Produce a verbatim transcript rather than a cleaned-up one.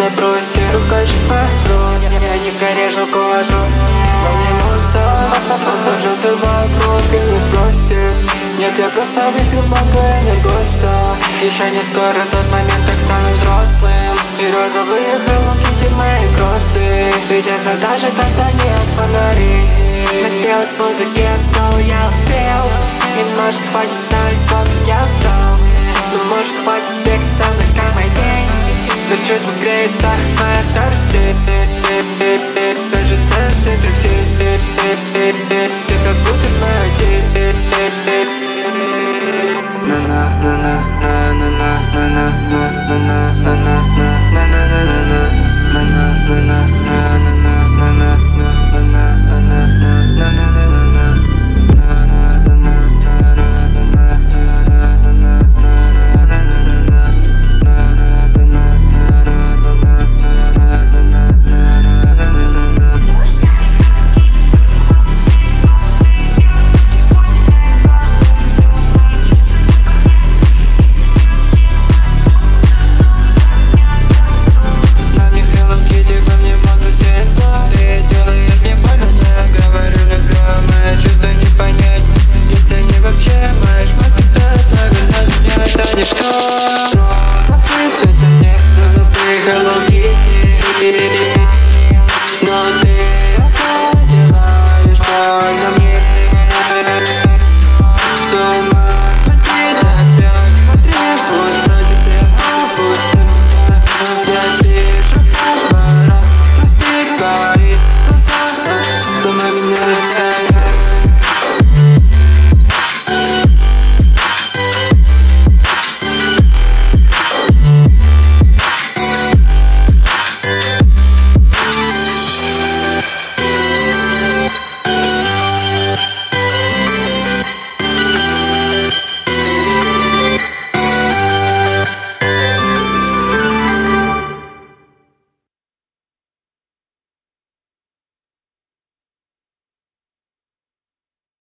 бросьте рукой пару. Я не корежу кожу, но мне монстр. Сложился вокруг и не спросит. Нет, я просто выпил много энергоса. Еще не скоро тот момент, как стану взрослым. И розовые хеллоукити мои кроссы светятся даже когда нет фонарей. Напел от музыки, снова я успел. И может хватит на альбом, я устал. Ну может хватит бегать со мной каждый день. Верчусь в игре, и так моя вторая. Даже сердце трясет.